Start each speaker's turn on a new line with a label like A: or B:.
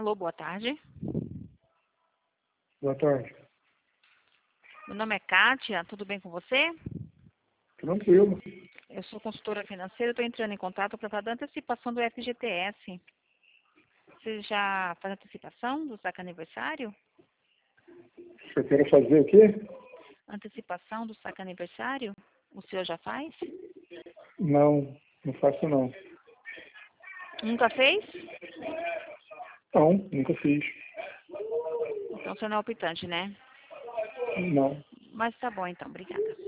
A: Alô, boa tarde.
B: Boa tarde.
A: Meu nome é Kátia, tudo bem com você?
B: Tranquilo.
A: Eu sou consultora financeira, estou entrando em contato para falar da antecipação do FGTS. Você já faz antecipação do saque aniversário?
B: Você quer fazer o quê?
A: Antecipação do saque aniversário? O senhor já faz?
B: Não, não faço não.
A: Nunca fez?
B: Não, nunca fiz.
A: Então você não é optante, né?
B: Não.
A: Mas tá bom então, obrigada.